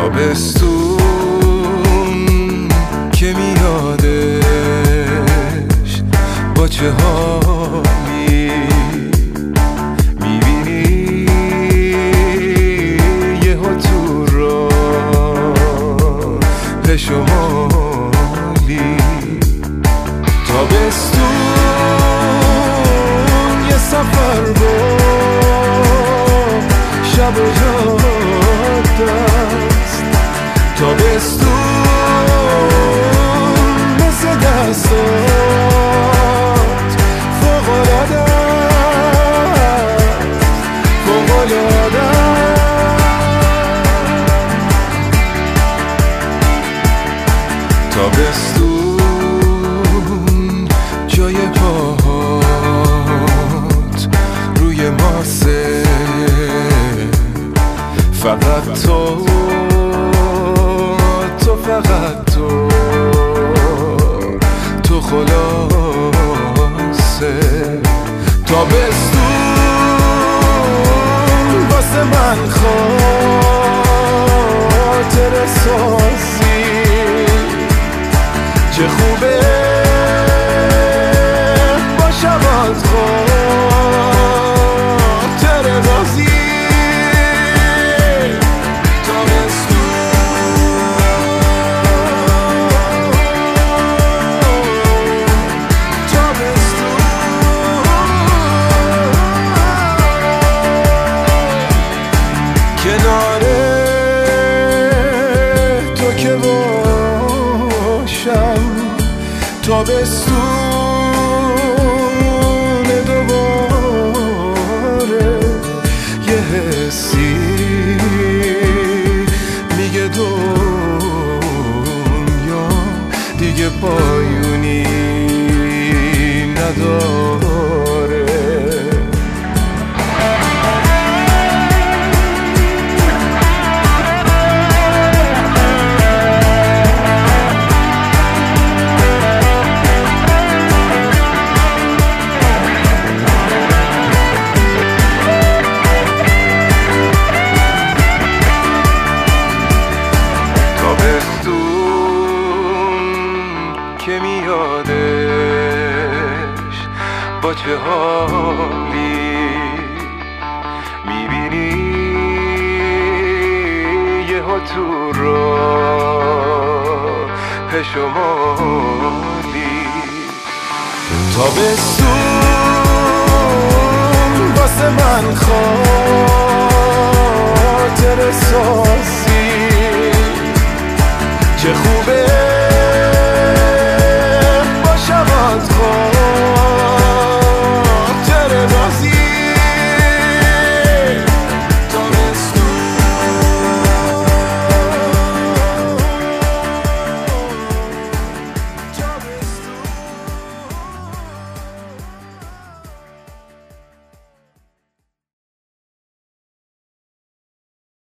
تابستون که میادش با چه حالی میبینی یه ها تو راه شمالی. تابستون یه سفر با شب و جاده است. تابستون مثل دستات فوق‌العاده است، فوق‌العاده است. تابستون جای پاهات روی ماسه، فقط تو فقط تو خلاصه. تابستون واسه من خاطر سازی، چه خوبه با شبات خاطر بازی. کنار تو که باشم تابستون دوباره، یه حسی میگه دنیا دیگه پایونی نداره. که میادش با چه حالی میبینی یه ها تو راه شمالی. تابستون